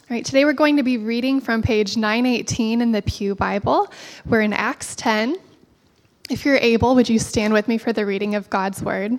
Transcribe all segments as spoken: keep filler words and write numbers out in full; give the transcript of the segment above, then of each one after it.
All right, today we're going to be reading from page nine eighteen in the Pew Bible. We're in Acts ten. If you're able, would you stand with me for the reading of God's Word?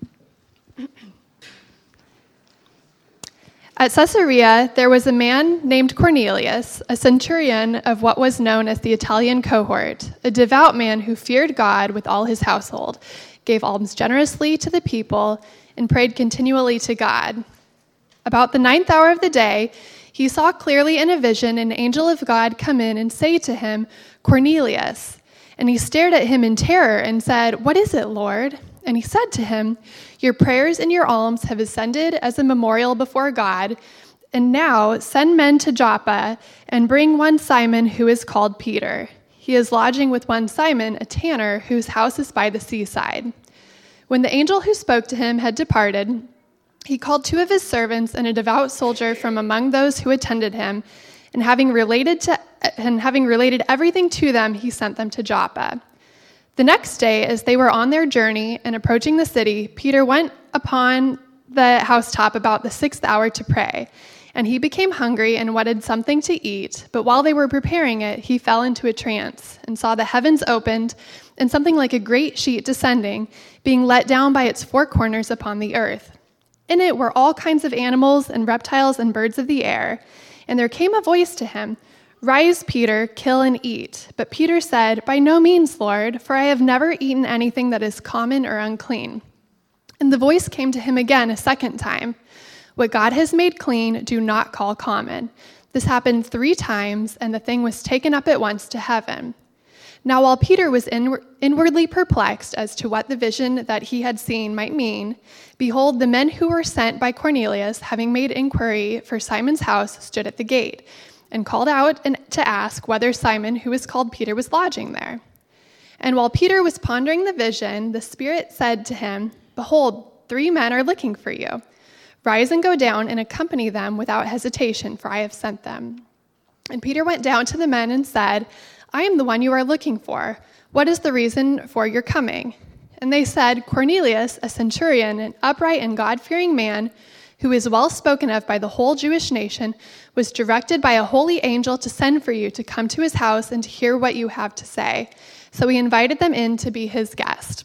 At Caesarea, there was a man named Cornelius, a centurion of what was known as the Italian cohort, a devout man who feared God with all his household, gave alms generously to the people, and prayed continually to God. About the ninth hour of the day, he saw clearly in a vision an angel of God come in and say to him, "Cornelius." And he stared at him in terror and said, "What is it, Lord?" And he said to him, "Your prayers and your alms have ascended as a memorial before God. And now send men to Joppa and bring one Simon who is called Peter. He is lodging with one Simon, a tanner, whose house is by the seaside." When the angel who spoke to him had departed, he called two of his servants and a devout soldier from among those who attended him, and having related to and having related everything to them, he sent them to Joppa. The next day, as they were on their journey and approaching the city, Peter went upon the housetop about the sixth hour to pray, and he became hungry and wanted something to eat. But while they were preparing it, he fell into a trance and saw the heavens opened and something like a great sheet descending, being let down by its four corners upon the earth. In it were all kinds of animals and reptiles and birds of the air. And there came a voice to him, "Rise, Peter, kill and eat." But Peter said, "By no means, Lord, for I have never eaten anything that is common or unclean." And the voice came to him again a second time, "What God has made clean, do not call common." This happened three times, and the thing was taken up at once to heaven. Now while Peter was inward, inwardly perplexed as to what the vision that he had seen might mean, behold, the men who were sent by Cornelius, having made inquiry for Simon's house, stood at the gate, and called out and to ask whether Simon, who was called Peter, was lodging there. And while Peter was pondering the vision, the Spirit said to him, "Behold, three men are looking for you. Rise and go down and accompany them without hesitation, for I have sent them." And Peter went down to the men and said, "I am the one you are looking for. What is the reason for your coming?" And they said, "Cornelius, a centurion, an upright and God-fearing man, who is well spoken of by the whole Jewish nation, was directed by a holy angel to send for you to come to his house and to hear what you have to say." So he invited them in to be his guest.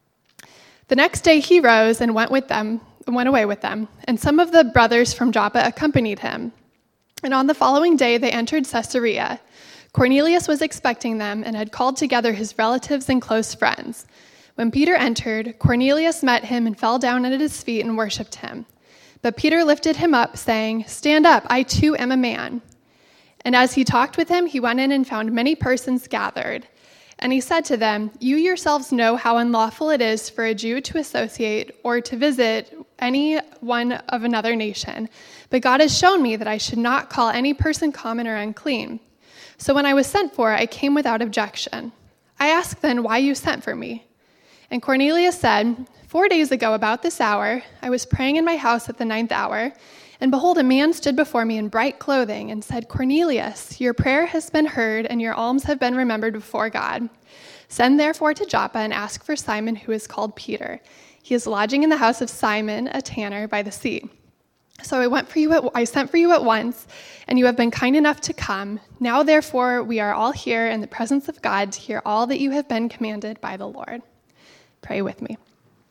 The next day he rose and went with them, went away with them, and some of the brothers from Joppa accompanied him. And on the following day they entered Caesarea. Cornelius was expecting them and had called together his relatives and close friends. When Peter entered, Cornelius met him and fell down at his feet and worshipped him. But Peter lifted him up, saying, "Stand up, I too am a man." And as he talked with him, he went in and found many persons gathered. And he said to them, "You yourselves know how unlawful it is for a Jew to associate or to visit any one of another nation. But God has shown me that I should not call any person common or unclean. So when I was sent for, I came without objection. I asked then why you sent for me. And Cornelius said, Four days ago about this hour, I was praying in my house at the ninth hour, and behold, a man stood before me in bright clothing and said, 'Cornelius, your prayer has been heard, and your alms have been remembered before God. Send therefore to Joppa and ask for Simon, who is called Peter. He is lodging in the house of Simon, a tanner, by the sea.' So I went for you. At, I sent for you at once, and you have been kind enough to come. Now, therefore, we are all here in the presence of God to hear all that you have been commanded by the Lord." Pray with me.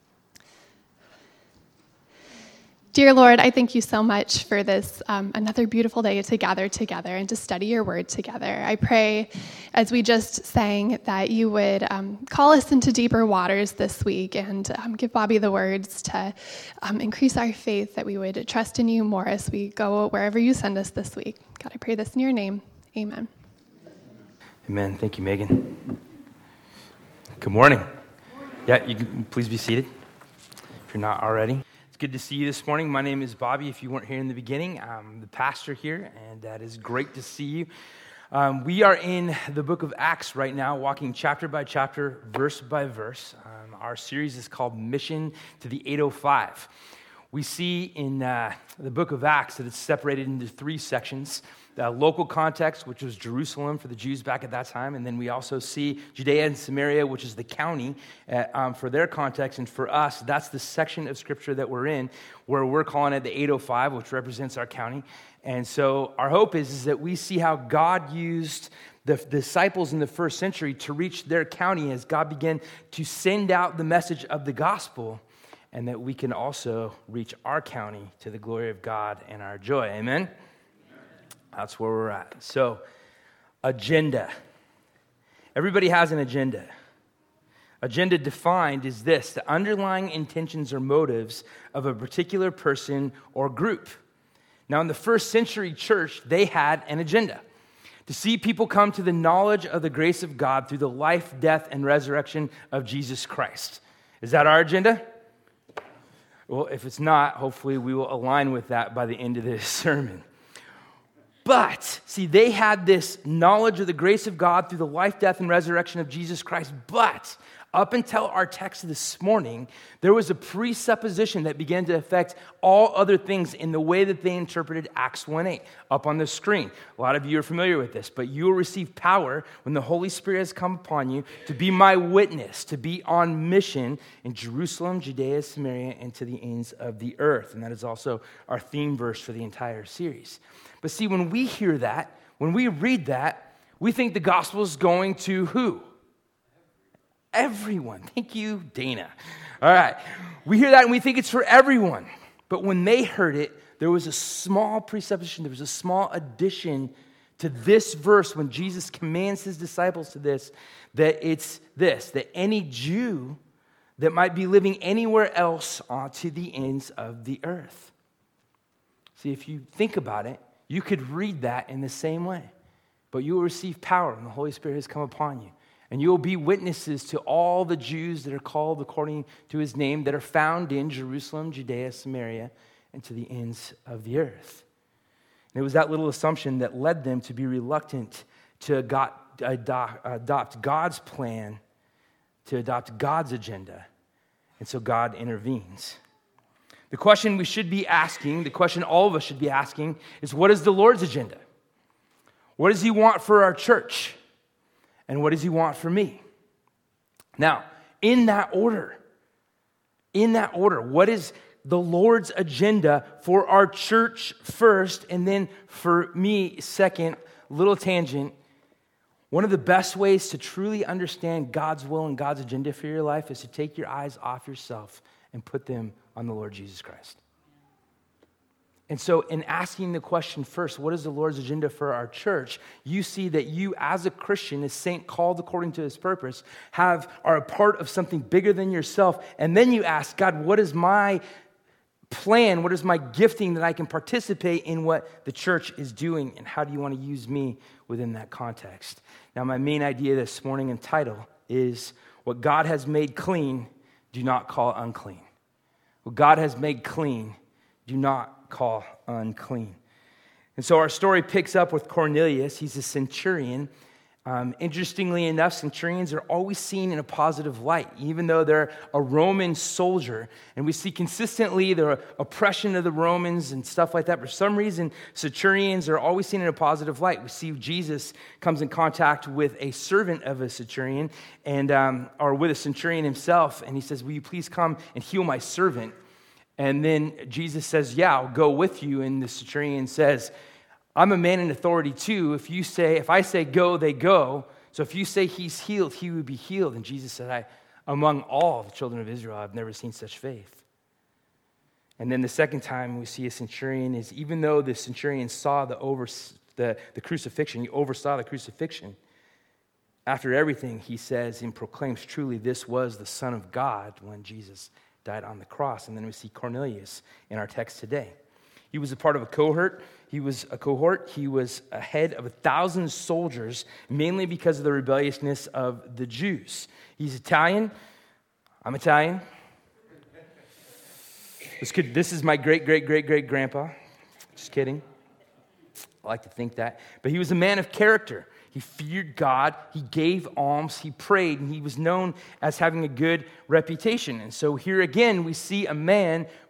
Dear Lord, I thank you so much for this, um, another beautiful day to gather together and to study your word together. I pray, as we just sang, that you would um, call us into deeper waters this week and um, give Bobby the words to um, increase our faith, that we would trust in you more as we go wherever you send us this week. God, I pray this in your name. Amen. Amen. Thank you, Megan. Good morning. Yeah, you can please be seated if you're not already. Good to see you this morning. My name is Bobby. If you weren't here in the beginning, I'm the pastor here, and that is great to see you. Um, we are in the book of Acts right now, walking chapter by chapter, verse by verse. Um, our series is called Mission to the eight oh five. We see in uh, the book of Acts that it's separated into three sections. The local context, which was Jerusalem for the Jews back at that time, and then we also see Judea and Samaria, which is the county uh, um, for their context, and for us, that's the section of Scripture that we're in, where we're calling it the eight oh five, which represents our county. And so our hope is, is that we see how God used the disciples in the first century to reach their county as God began to send out the message of the gospel, and that we can also reach our county to the glory of God and our joy. Amen? That's where we're at. So, agenda. Everybody has an agenda. Agenda defined is this: the underlying intentions or motives of a particular person or group. Now, in the first century church, they had an agenda: to see people come to the knowledge of the grace of God through the life, death, and resurrection of Jesus Christ. Is that our agenda? Well, if it's not, hopefully we will align with that by the end of this sermon. But, see, they had this knowledge of the grace of God through the life, death, and resurrection of Jesus Christ. But up until our text this morning, there was a presupposition that began to affect all other things in the way that they interpreted Acts one eight. Up on the screen, a lot of you are familiar with this, but you will receive power when the Holy Spirit has come upon you to be my witness, to be on mission in Jerusalem, Judea, Samaria, and to the ends of the earth. And that is also our theme verse for the entire series. But see, when we hear that, when we read that, we think the gospel is going to who? Everyone. Thank you, Dana. All right. We hear that and we think it's for everyone. But when they heard it, there was a small presupposition, there was a small addition to this verse when Jesus commands his disciples to this, that it's this, that any Jew that might be living anywhere else onto the ends of the earth. See, if you think about it, you could read that in the same way. But you will receive power when the Holy Spirit has come upon you. And you will be witnesses to all the Jews that are called according to his name, that are found in Jerusalem, Judea, Samaria, and to the ends of the earth. And it was that little assumption that led them to be reluctant to adopt God's plan, to adopt God's agenda. And so God intervenes. The question we should be asking, the question all of us should be asking, is what is the Lord's agenda? What does he want for our church? And what does he want for me? Now, in that order, in that order, what is the Lord's agenda for our church first, and then for me second? Little tangent. One of the best ways to truly understand God's will and God's agenda for your life is to take your eyes off yourself and put them on the Lord Jesus Christ. And so in asking the question first, what is the Lord's agenda for our church? You see that you as a Christian, a saint called according to his purpose, have are a part of something bigger than yourself. And then you ask, God, what is my plan? What is my gifting that I can participate in what the church is doing? And how do you want to use me within that context? Now, my main idea this morning and title is, what God has made clean, do not call unclean. What God has made clean, do not call unclean. And so our story picks up with Cornelius. He's a centurion. Um, interestingly enough, centurions are always seen in a positive light, even though they're a Roman soldier. And we see consistently the oppression of the Romans and stuff like that. For some reason, centurions are always seen in a positive light. We see Jesus comes in contact with a servant of a centurion, and um, or with a centurion himself, and he says, will you please come and heal my servant? And then Jesus says, yeah, I'll go with you. And the centurion says, I'm a man in authority too. If you say, if I say go, they go. So if you say he's healed, he would be healed. And Jesus said, I, among all the children of Israel, I've never seen such faith. And then the second time we see a centurion is, even though the centurion saw the over the, the crucifixion, he oversaw the crucifixion, after everything, he says and proclaims, truly this was the Son of God when Jesus died on the cross. And then we see Cornelius in our text today. He was a part of a cohort. He was a cohort. He was a head of a thousand soldiers, mainly because of the rebelliousness of the Jews. He's Italian. I'm Italian. This could, this is my great, great, great, great grandpa. Just kidding. I like to think that. But he was a man of character. He feared God, he gave alms, he prayed, and he was known as having a good reputation. And so here again, we see a man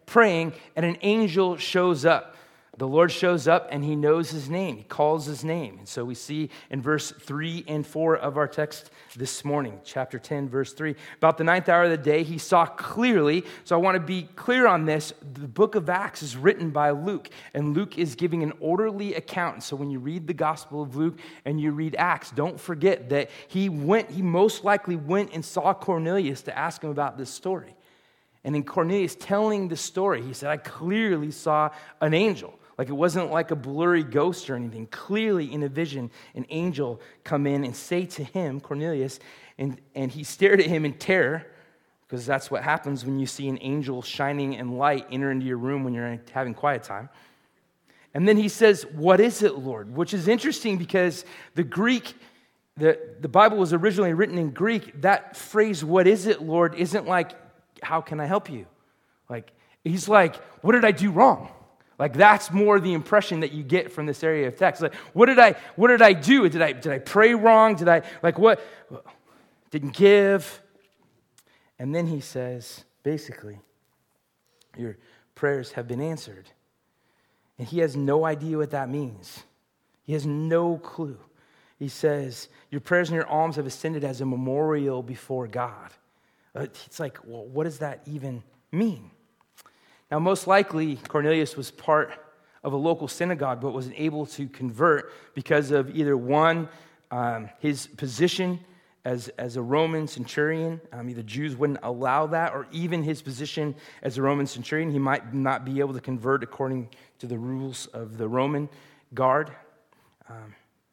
praying, and an angel shows up. The Lord shows up and he knows his name. He calls his name. And so we see in verse three and four of our text this morning, chapter ten, verse three. About the ninth hour of the day, he saw clearly. So I want to be clear on this. The book of Acts is written by Luke, and Luke is giving an orderly account. So when you read the Gospel of Luke and you read Acts, don't forget that he went, he most likely went and saw Cornelius to ask him about this story. And in Cornelius telling the story, he said, I clearly saw an angel. Like it wasn't like a blurry ghost or anything. Clearly in a vision, an angel come in and say to him, Cornelius, and, and he stared at him in terror, because that's what happens when you see an angel shining in light enter into your room when you're having quiet time. And then he says, what is it, Lord? Which is interesting because the Greek, the, the Bible was originally written in Greek. That phrase, what is it, Lord, isn't like, how can I help you? Like, he's like, what did I do wrong? Like that's more the impression that you get from this area of text. Like, what did I what did I do? Did I did I pray wrong? Did I like what didn't give? And then he says, basically, your prayers have been answered. And he has no idea what that means. He has no clue. He says, your prayers and your alms have ascended as a memorial before God. It's like, well, what does that even mean? Now, most likely, Cornelius was part of a local synagogue, but wasn't able to convert because of either one, um, his position as, as a Roman centurion. Um, either Jews wouldn't allow that, or even his position as a Roman centurion. He might not be able to convert according to the rules of the Roman guard. Um,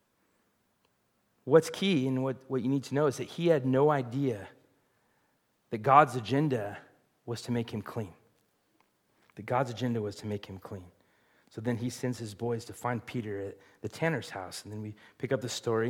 what's key and what, what you need to know is that he had no idea that God's agenda was to make him clean. That God's agenda was to make him clean. So then he sends his boys to find Peter at the tanner's house. And then we pick up the story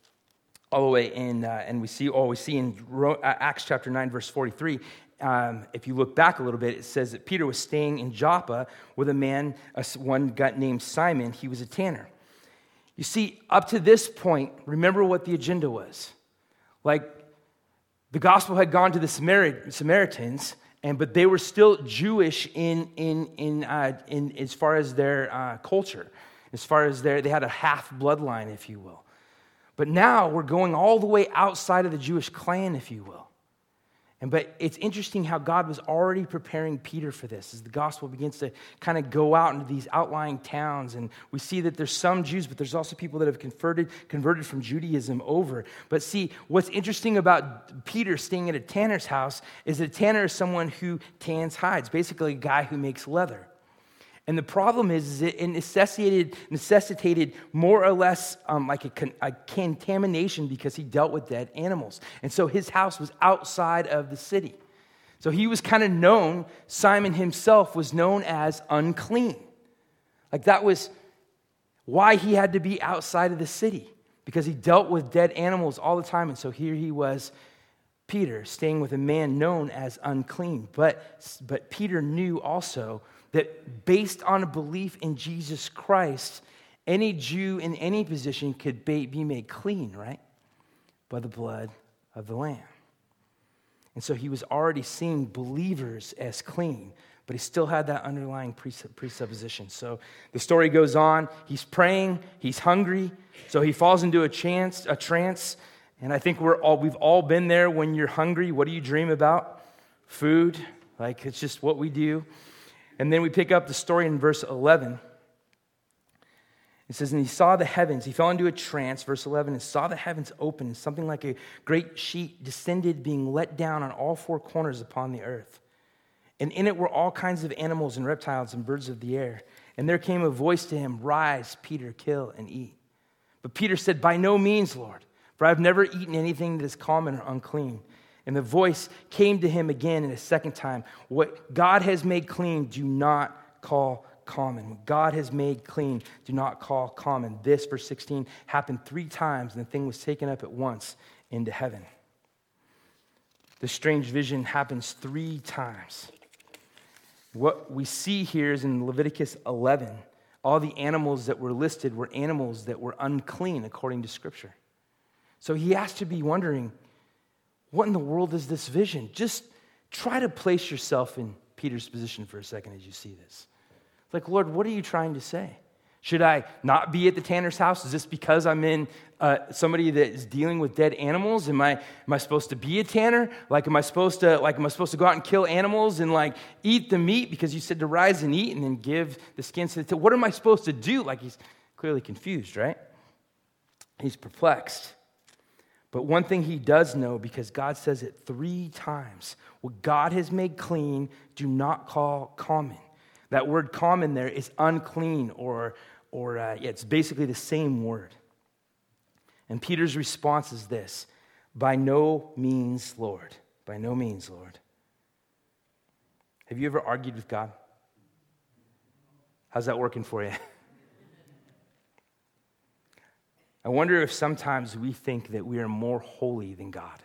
all the way in, uh, and we see, all we see in Acts chapter nine, verse forty-three. Um, if you look back a little bit, it says that Peter was staying in Joppa with a man, one guy named Simon. He was a tanner. You see, up to this point, remember what the agenda was. Like, the gospel had gone to the Samari- Samaritans, And but they were still Jewish in in in uh, in as far as their uh, culture, as far as their they had a half bloodline, if you will. But now we're going all the way outside of the Jewish clan, if you will. And but it's interesting how God was already preparing Peter for this as the gospel begins to kind of go out into these outlying towns. And we see that there's some Jews, but there's also people that have converted, converted from Judaism over. But see, what's interesting about Peter staying at a tanner's house is that a tanner is someone who tans hides, basically a guy who makes leather. And the problem is, is it necessitated, necessitated more or less um, like a, con, a contamination because he dealt with dead animals. And so his house was outside of the city. So he was kind of known, Simon himself was known as unclean. Like that was why he had to be outside of the city, because he dealt with dead animals all the time. And so here he was, Peter, staying with a man known as unclean. But, but Peter knew also that based on a belief in Jesus Christ, any Jew in any position could be made clean, right? By the blood of the Lamb. And so he was already seeing believers as clean, but he still had that underlying presupposition. So the story goes on. He's praying. He's hungry. So he falls into a trance, a trance. And I think we're all, we've all been there when you're hungry. What do you dream about? Food. Like, it's just what we do. And then we pick up the story in verse eleven. It says, and he saw the heavens. He fell into a trance, verse eleven, and saw the heavens open, and something like a great sheet descended, being let down on all four corners upon the earth. And in it were all kinds of animals and reptiles and birds of the air. And there came a voice to him, rise, Peter, kill and eat. But Peter said, by no means, Lord, for I have never eaten anything that is common or unclean. And the voice came to him again in a second time. What God has made clean, do not call common. What God has made clean, do not call common. This, verse sixteen, happened three times, and the thing was taken up at once into heaven. The strange vision happens three times. What we see here is in Leviticus eleven, all the animals that were listed were animals that were unclean according to Scripture. So he has to be wondering, what in the world is this vision? Just try to place yourself in Peter's position for a second as you see this. It's like, Lord, what are you trying to say? Should I not be at the tanner's house? Is this because I'm in uh, somebody that is dealing with dead animals? Am I am I supposed to be a tanner? Like, am I supposed to like am I supposed to go out and kill animals and like eat the meat because you said to rise and eat and then give the skins to the? T- what am I supposed to do? Like, he's clearly confused, right? He's perplexed. But one thing he does know, because God says it three times: what God has made clean, do not call common. That word common there is unclean, or, or uh, yeah, it's basically the same word. And Peter's response is this: by no means, Lord. By no means, Lord. Have you ever argued with God? How's that working for you? I wonder if sometimes we think that we are more holy than God.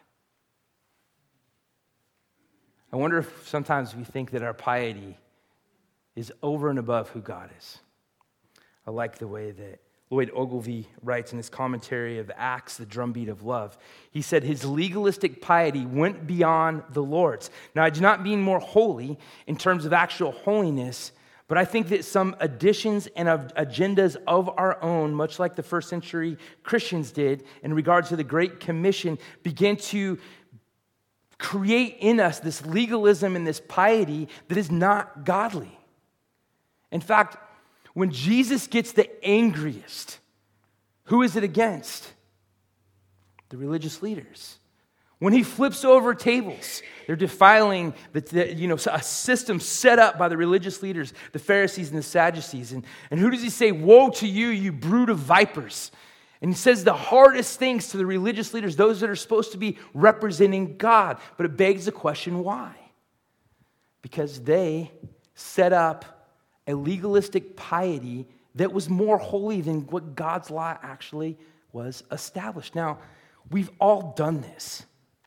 I wonder if sometimes we think that our piety is over and above who God is. I like the way that Lloyd Ogilvie writes in his commentary of Acts, the drumbeat of love. He said his legalistic piety went beyond the Lord's. Now, I do not mean more holy in terms of actual holiness, but I think that some additions and agendas of our own, much like the first century Christians did in regards to the Great Commission, begin to create in us this legalism and this piety that is not godly. In fact, when Jesus gets the angriest, who is it against? The religious leaders. When he flips over tables, they're defiling the, the, you know, a system set up by the religious leaders, the Pharisees and the Sadducees. And, and who does he say? Woe to you, you brood of vipers. And he says the hardest things to the religious leaders, those that are supposed to be representing God. But it begs the question, why? Because they set up a legalistic piety that was more holy than what God's law actually was established. Now, we've all done this.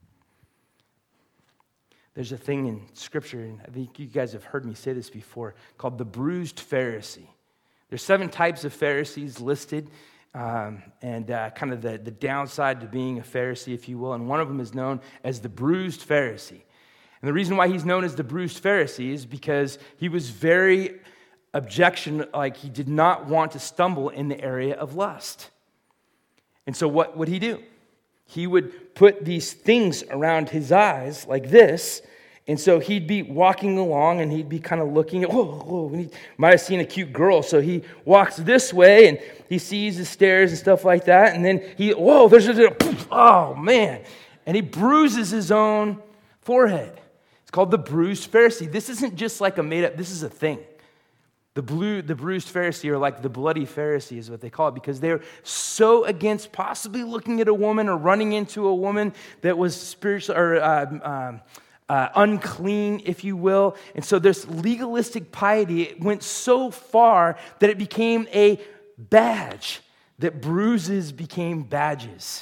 There's a thing in Scripture, and I think you guys have heard me say this before, called the bruised Pharisee. There's seven types of Pharisees listed, um, and uh, kind of the, the downside to being a Pharisee, if you will, and one of them is known as the bruised Pharisee. And the reason why he's known as the bruised Pharisee is because he was very objection, like he did not want to stumble in the area of lust. And so what would he do? He would put these things around his eyes like this, and so he'd be walking along and he'd be kind of looking at, whoa, whoa, he might have seen a cute girl, so he walks this way and he sees the stairs and stuff like that, and then he, whoa, there's a, oh man, and he bruises his own forehead. It's called the bruised Pharisee. This isn't just like a made up, this is a thing. The blue, the bruised Pharisee, or like the bloody Pharisee is what they call it, because they're so against possibly looking at a woman or running into a woman that was spiritual or uh, um, uh, unclean, if you will. And so this legalistic piety went so far that it became a badge, that bruises became badges.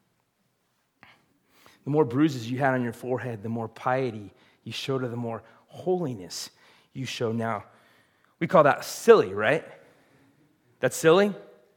The more bruises you had on your forehead, the more piety you showed, or the more holiness you show. Now, we call that silly, right? That's silly?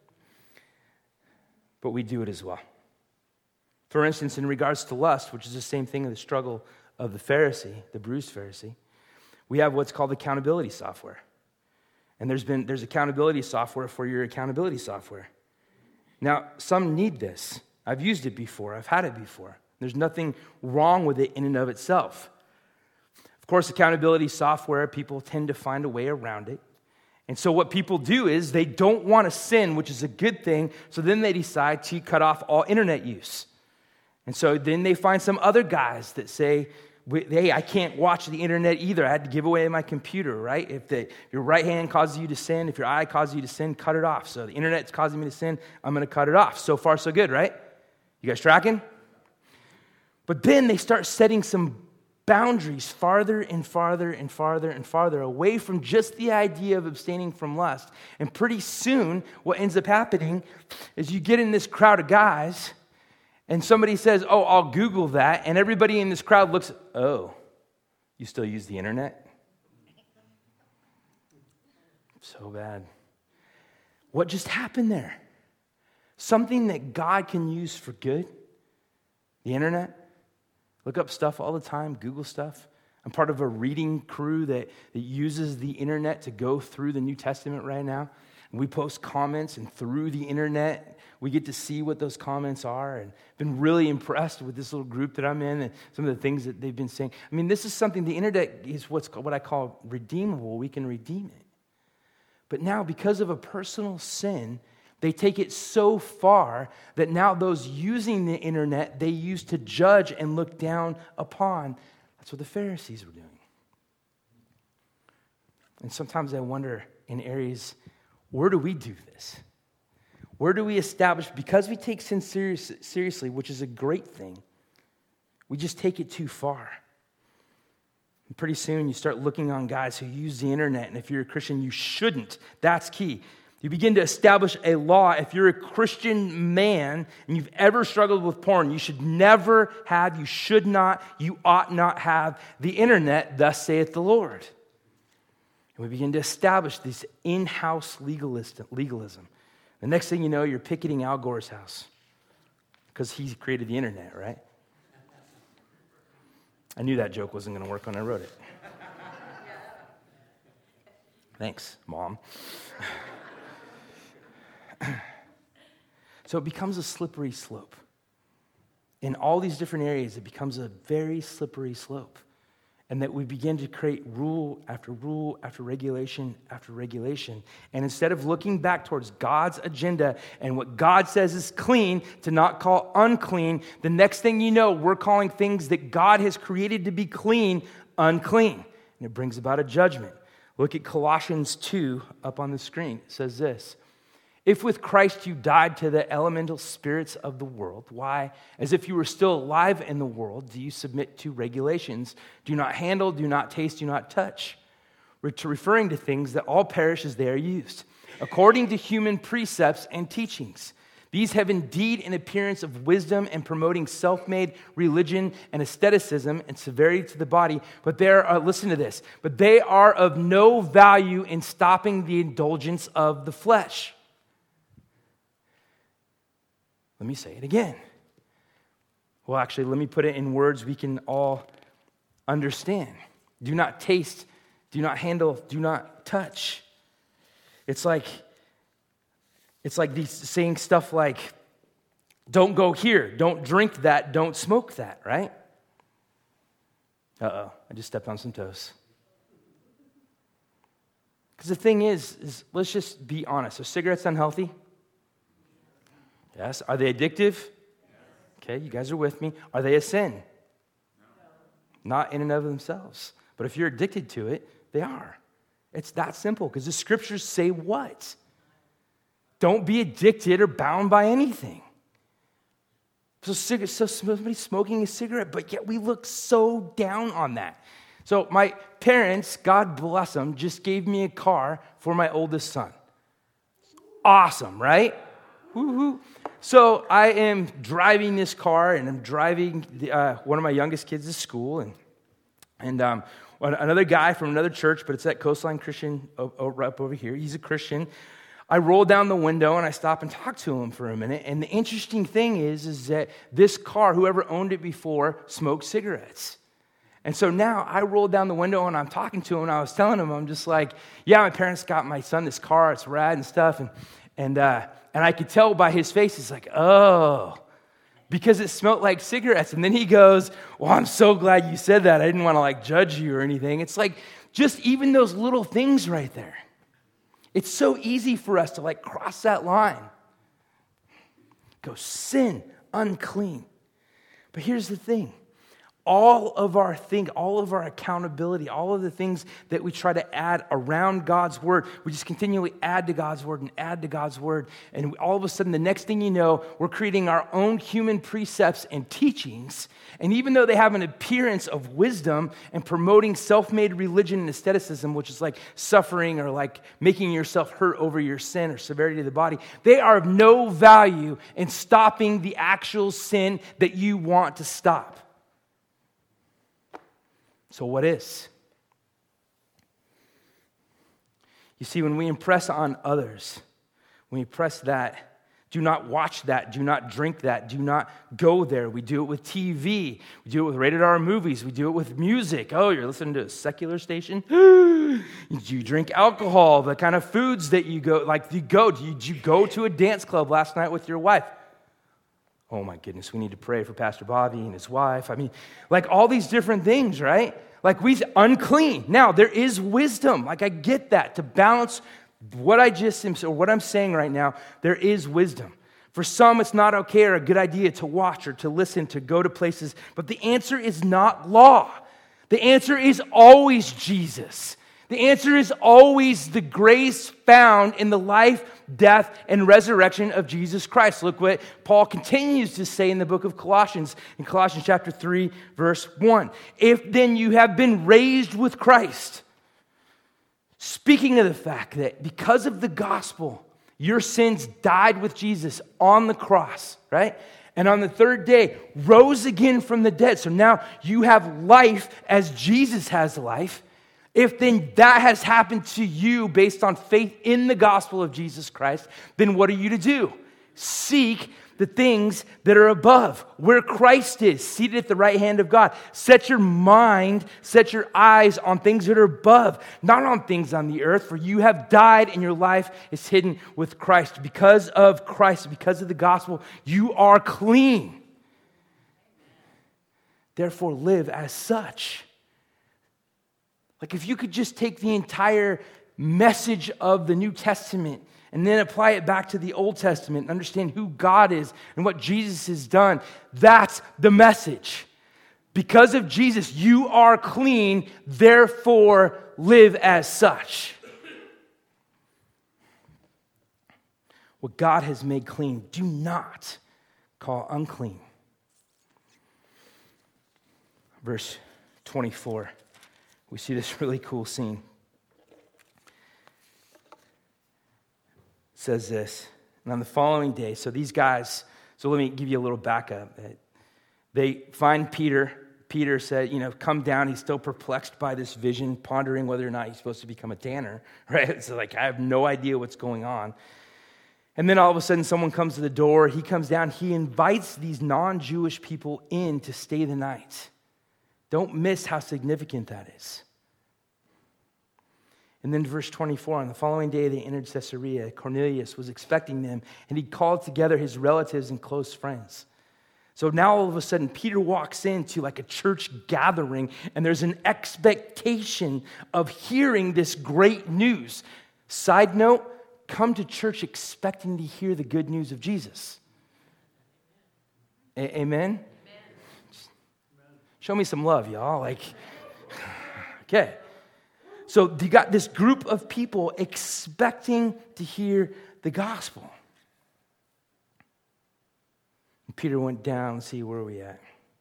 But we do it as well. For instance, in regards to lust, which is the same thing in the struggle of the Pharisee, the bruised Pharisee, we have what's called accountability software. And there's been there's accountability software for your accountability software. Now, some need this. I've used it before. I've had it before. There's nothing wrong with it in and of itself. Of course, accountability software, people tend to find a way around it. And so what people do is they don't want to sin, which is a good thing, so then they decide to cut off all internet use. And so then they find some other guys that say, hey, I can't watch the internet either. I had to give away my computer, right? If, the, if your right hand causes you to sin, if your eye causes you to sin, cut it off. So the internet's causing me to sin, I'm going to cut it off. So far, so good, right? You guys tracking? But then they start setting some boundaries farther and farther and farther and farther away from just the idea of abstaining from lust. And pretty soon, what ends up happening is you get in this crowd of guys, and somebody says, oh, I'll Google that, and everybody in this crowd looks, oh, you still use the internet? So bad. What just happened there? Something that God can use for good, the internet. Look up stuff all the time, Google stuff. I'm part of a reading crew that, that uses the internet to go through the New Testament right now. And we post comments, and through the internet, we get to see what those comments are. And been really impressed with this little group that I'm in and some of the things that they've been saying. I mean, this is something, the internet is what's what I call redeemable. We can redeem it. But now, because of a personal sin, they take it so far that now those using the internet, they use to judge and look down upon. That's what the Pharisees were doing. And sometimes I wonder in areas, where do we do this? Where do we establish, because we take sin serious, seriously, which is a great thing, we just take it too far. And pretty soon you start looking on guys who use the internet, and if you're a Christian, you shouldn't. That's key. You begin to establish a law. If you're a Christian man and you've ever struggled with porn, you should never have, you should not, you ought not have the internet, thus saith the Lord. And we begin to establish this in-house legalism. The next thing you know, you're picketing Al Gore's house because he created the internet, right? I knew that joke wasn't going to work when I wrote it. Thanks, Mom. So it becomes a slippery slope. In all these different areas, it becomes a very slippery slope. And that we begin to create rule after rule after regulation after regulation. And instead of looking back towards God's agenda and what God says is clean to not call unclean, the next thing you know, we're calling things that God has created to be clean, unclean. And it brings about a judgment. Look at Colossians two up on the screen. It says this: if with Christ you died to the elemental spirits of the world, why, as if you were still alive in the world, do you submit to regulations? Do not handle, do not taste, do not touch. Referring to things that all perish as they are used, according to human precepts and teachings. These have indeed an appearance of wisdom and promoting self-made religion and asceticism and severity to the body, but they are, uh, listen to this, but they are of no value in stopping the indulgence of the flesh. Let me say it again. Well, actually, let me put it in words we can all understand. Do not taste, do not handle, do not touch. It's like, it's like these saying stuff like, don't go here, don't drink that, don't smoke that, right? Uh-oh, I just stepped on some toes. Because the thing is, is, let's just be honest. Are cigarettes unhealthy? Yes. Are they addictive? Okay, you guys are with me. Are they a sin? No. Not in and of themselves. But if you're addicted to it, they are. It's that simple, because the scriptures say what? Don't be addicted or bound by anything. So, so somebody's smoking a cigarette, but yet we look so down on that. So my parents, God bless them, just gave me a car for my oldest son. Awesome, right? Woo-hoo. So I am driving this car, and I'm driving the, uh, one of my youngest kids to school, and and um, another guy from another church, but it's at Coastline Christian up over here. He's a Christian. I roll down the window, and I stop and talk to him for a minute. And the interesting thing is, is that this car, whoever owned it before, smoked cigarettes. And so now I roll down the window, and I'm talking to him, and I was telling him, I'm just like, yeah, my parents got my son this car. It's rad and stuff, and and uh, and I could tell by his face, he's like, oh, because it smelled like cigarettes. And then he goes, well, I'm so glad you said that. I didn't want to like judge you or anything. It's like just even those little things right there. It's so easy for us to like cross that line. Go sin, unclean. But here's the thing. All of our thing, all of our accountability, all of the things that we try to add around God's word, we just continually add to God's word and add to God's word. And all of a sudden, the next thing you know, we're creating our own human precepts and teachings. And even though they have an appearance of wisdom and promoting self-made religion and asceticism, which is like suffering or like making yourself hurt over your sin or severity of the body, they are of no value in stopping the actual sin that you want to stop. So what is? You see, when we impress on others, when we press that Do not watch that. Do not drink that. Do not go there. We do it with T V. We do it with rated R movies. We do it with music. Oh, you're listening to a secular station? Do you drink alcohol? The kind of foods that you go, like you go, do you, did you go to a dance club last night with your wife? Oh my goodness, we need to pray for Pastor Bobby and his wife. I mean, like all these different things, right? Like we unclean. Now, there is wisdom. Like I get that. To balance what I just am, or what I'm saying right now, there is wisdom. For some, it's not okay or a good idea to watch or to listen, to go to places. But the answer is not law. The answer is always Jesus. The answer is always the grace found in the life, death, and resurrection of Jesus Christ. Look what Paul continues to say in the book of Colossians, in Colossians chapter three, verse one. If then you have been raised with Christ, speaking of the fact that because of the gospel, your sins died with Jesus on the cross, right? And on the third day, rose again from the dead. So now you have life as Jesus has life. If then that has happened to you based on faith in the gospel of Jesus Christ, then what are you to do? Seek the things that are above, where Christ is, seated at the right hand of God. Set your mind, set your eyes on things that are above, not on things on the earth, for you have died and your life is hidden with Christ. Because of Christ, because of the gospel, you are clean. Therefore, live as such. Like if you could just take the entire message of the New Testament and then apply it back to the Old Testament and understand who God is and what Jesus has done, that's the message. Because of Jesus, you are clean, therefore live as such. What God has made clean, do not call unclean. Verse twenty-four, we see this really cool scene. Says this, and on the following day, so these guys, so let me give you a little backup. They find Peter. Peter said, you know, come down. He's still perplexed by this vision, pondering whether or not he's supposed to become a tanner, right? So like, I have no idea what's going on. And then all of a sudden, someone comes to the door. He comes down. He invites these non-Jewish people in to stay the night. Don't miss how significant that is. And then verse twenty-four, on the following day they entered Caesarea. Cornelius was expecting them, and he called together his relatives and close friends. So now all of a sudden, Peter walks into like a church gathering, and there's an expectation of hearing this great news. Side note, come to church expecting to hear the good news of Jesus. A- Amen? Amen? Show me some love, y'all. Like, okay. So you got this group of people expecting to hear the gospel. And Peter went down. Let's see, where are we at?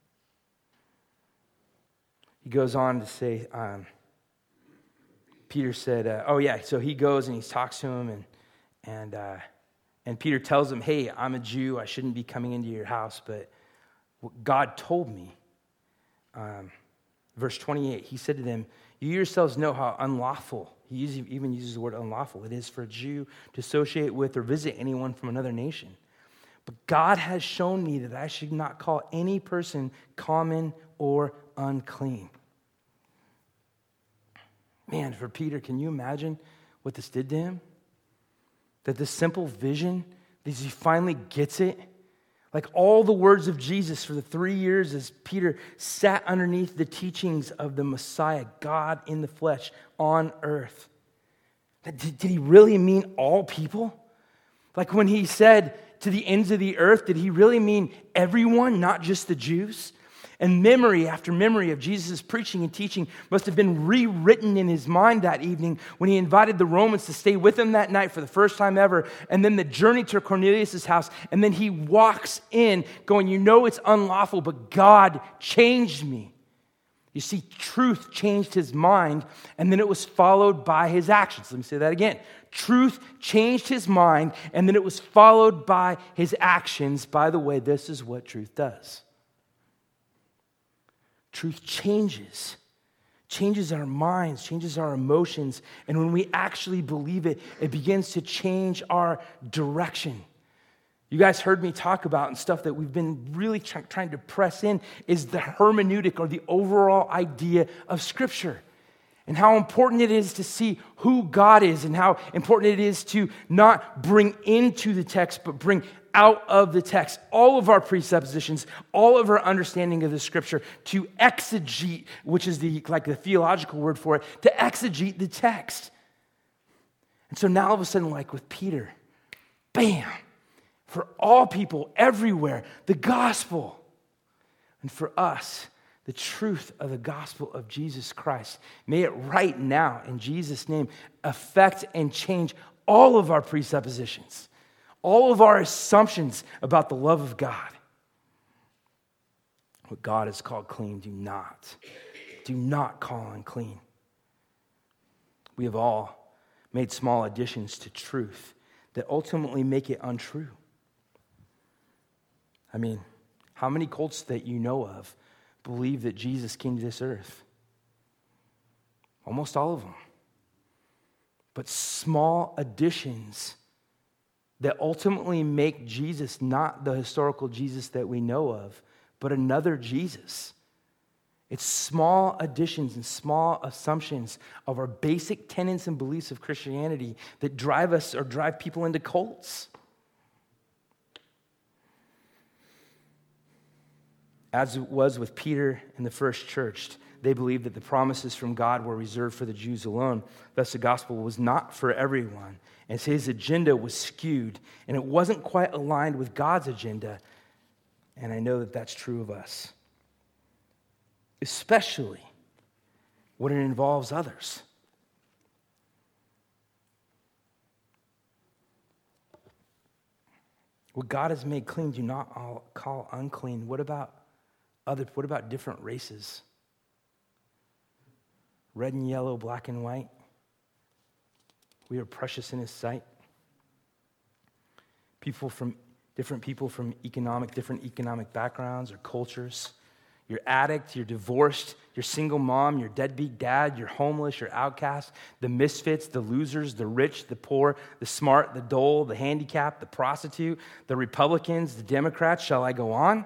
He goes on to say, um, Peter said, uh, oh yeah, so he goes and he talks to him, and and uh, and Peter tells him, hey, I'm a Jew. I shouldn't be coming into your house, but what God told me. Um, verse twenty-eight, he said to them, you yourselves know how unlawful, he even uses the word unlawful, it is for a Jew to associate with or visit anyone from another nation. But God has shown me that I should not call any person common or unclean. Man, for Peter, can you imagine what this did to him? That this simple vision, that he finally gets it. Like all the words of Jesus for the three years as Peter sat underneath the teachings of the Messiah, God in the flesh on earth. Did, did he really mean all people? Like when he said to the ends of the earth, did he really mean everyone, not just the Jews? And memory after memory of Jesus' preaching and teaching must have been rewritten in his mind that evening when he invited the Romans to stay with him that night for the first time ever. And then the journey to Cornelius' house. And then he walks in going, you know it's unlawful, but God changed me. You see, truth changed his mind, and then it was followed by his actions. Let me say that again. Truth changed his mind, and then it was followed by his actions. By the way, this is what truth does. Truth changes, changes our minds, changes our emotions. And when we actually believe it, it begins to change our direction. you guys heard me talk about and stuff that we've been really try- trying to press in is the hermeneutic or the overall idea of Scripture. And how important it is to see who God is and how important it is to not bring into the text, but bring out of the text all of our presuppositions, all of our understanding of the Scripture, to exegete, which is the like the theological word for it, to exegete the text. And so now all of a sudden, like with Peter, bam, for all people everywhere, the gospel. And for us, the truth of the gospel of Jesus Christ. May it right now, in Jesus' name, affect and change all of our presuppositions, all of our assumptions about the love of God. What God has called clean, do not, do not call unclean. We have all made small additions to truth that ultimately make it untrue. I mean, how many cults that you know of believe that Jesus came to this earth? Almost all of them. But small additions that ultimately make Jesus not the historical Jesus that we know of, but another Jesus. It's small additions and small assumptions of our basic tenets and beliefs of Christianity that drive us or drive people into cults. As it was with Peter and the first church, they believed that the promises from God were reserved for the Jews alone. Thus, the gospel was not for everyone, as his agenda was skewed, and it wasn't quite aligned with God's agenda. And I know that that's true of us, especially when it involves others. What God has made clean, do not all call unclean. What about Other, what about different races? Red and yellow, black and white. We are precious in his sight. People from, different people from economic, different economic backgrounds or cultures. You're addict, you're divorced, you're single mom, you're deadbeat dad, you're homeless, you're outcast, the misfits, the losers, the rich, the poor, the smart, the dull, the handicapped, the prostitute, the Republicans, the Democrats. Shall I go on?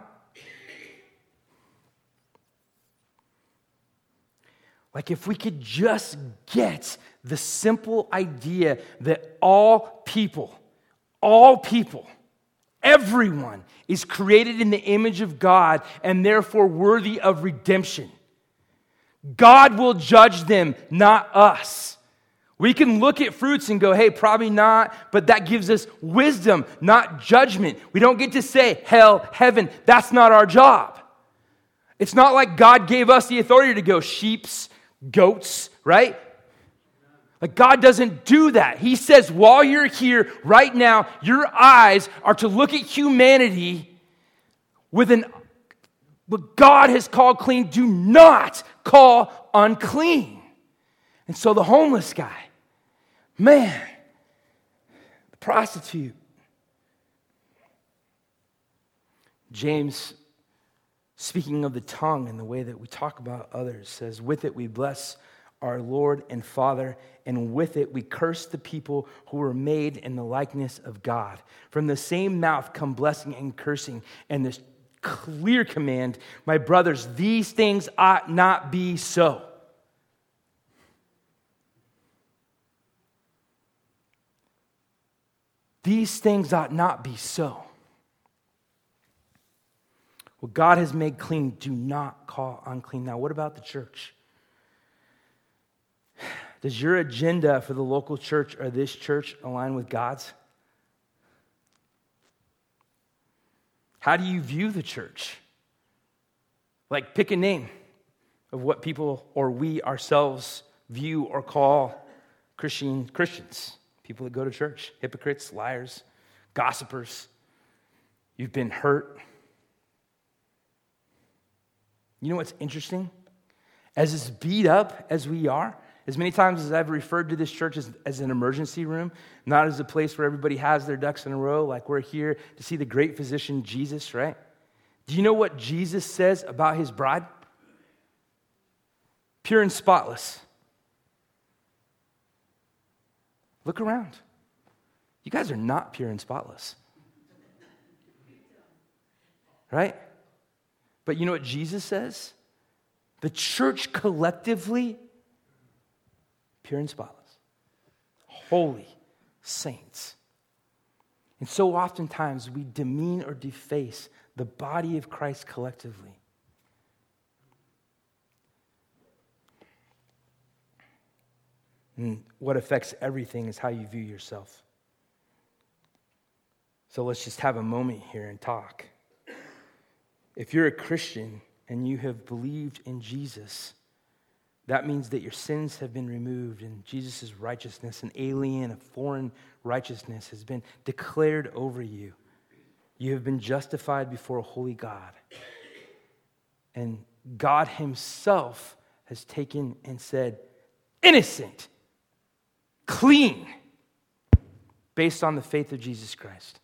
Like if we could just get the simple idea that all people, all people, everyone is created in the image of God and therefore worthy of redemption. God will judge them, not us. We can look at fruits and go, hey, probably not, but that gives us wisdom, not judgment. We don't get to say hell, heaven. That's not our job. It's not like God gave us the authority to go sheeps, goats, right? Like God doesn't do that. He says while you're here right now, your eyes are to look at humanity with an, what God has called clean, do not call unclean. And so the homeless guy, man, the prostitute, James, speaking of the tongue and the way that we talk about others, says, with it we bless our Lord and Father, and with it we curse the people who were made in the likeness of God. From the same mouth come blessing and cursing, and this clear command, my brothers, these things ought not be so. These things ought not be so. What God has made clean, do not call unclean. Now, what about the church? Does your agenda for the local church or this church align with God's? How do you view the church? Like, pick a name of what people or we ourselves view or call Christian Christians. People that go to church. Hypocrites, liars, gossipers. You've been hurt. You know what's interesting? As as beat up as we are, as many times as I've referred to this church as, as an emergency room, not as a place where everybody has their ducks in a row, like we're here to see the great physician Jesus, right? Do you know what Jesus says about his bride? Pure and spotless. Look around. You guys are not pure and spotless. right? But you know what Jesus says? The church collectively, pure and spotless, holy saints. And so oftentimes we demean or deface the body of Christ collectively. And what affects everything is how you view yourself. So let's just have a moment here and talk. If you're a Christian and you have believed in Jesus, that means that your sins have been removed and Jesus' righteousness, an alien, a foreign righteousness, has been declared over you. You have been justified before a holy God. And God himself has taken and said, innocent, clean, based on the faith of Jesus Christ.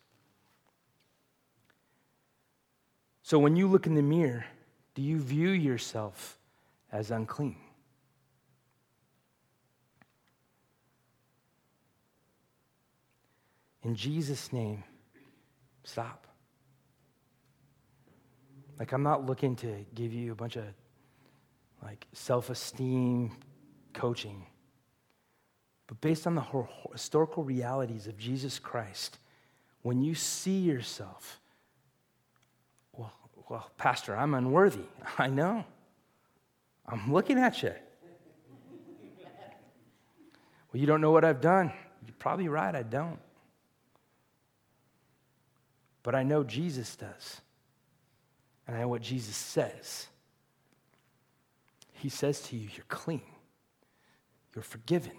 So when you look in the mirror, do you view yourself as unclean? In Jesus' name, stop. Like, I'm not looking to give you a bunch of, like, self-esteem coaching. But based on the historical realities of Jesus Christ, when you see yourself, well, well, Pastor, I'm unworthy. I know. I'm looking at you. Well, you don't know what I've done. You're probably right, I don't. But I know Jesus does. And I know what Jesus says. He says to you, you're clean. You're forgiven.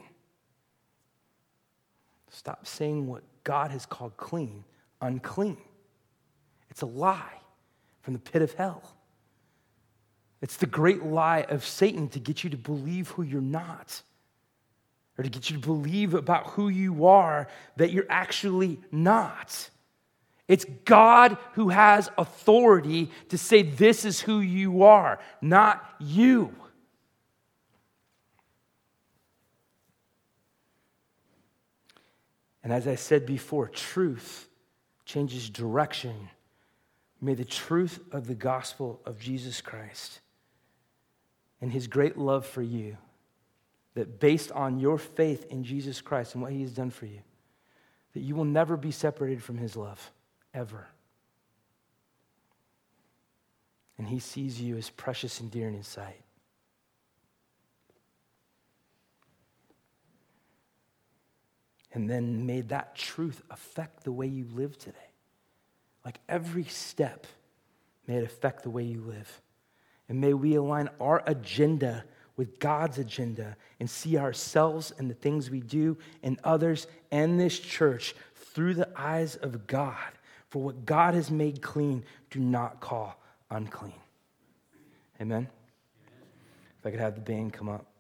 Stop saying what God has called clean, unclean. It's a lie from the pit of hell. It's the great lie of Satan to get you to believe who you're not, or to get you to believe about who you are that you're actually not. It's God who has authority to say this is who you are, not you. And as I said before, truth changes direction. May the truth of the gospel of Jesus Christ and his great love for you, that based on your faith in Jesus Christ and what he has done for you, that you will never be separated from his love, ever. And he sees you as precious and dear in his sight. And then may that truth affect the way you live today. Like every step, may it affect the way you live. And may we align our agenda with God's agenda and see ourselves and the things we do and others and this church through the eyes of God. For what God has made clean, do not call unclean. Amen? If I could have the band come up.